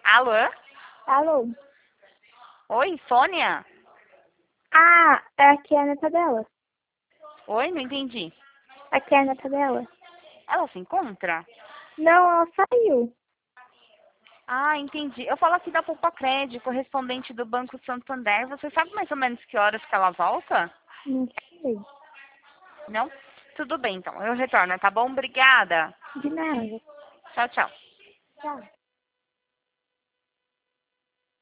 Alô? Alô? Oi, Sônia? Ah, aqui é a neta dela. Oi, não entendi. Aqui é a neta dela. Ela se encontra? Não, ela saiu. Ah, entendi. Eu falo aqui da Poupa-Cred, correspondente do Banco Santander. Você sabe mais ou menos que horas que ela volta? Não sei. Não? Tudo bem, então. Eu retorno, tá bom? Obrigada. De nada. Tchau, tchau. Tchau.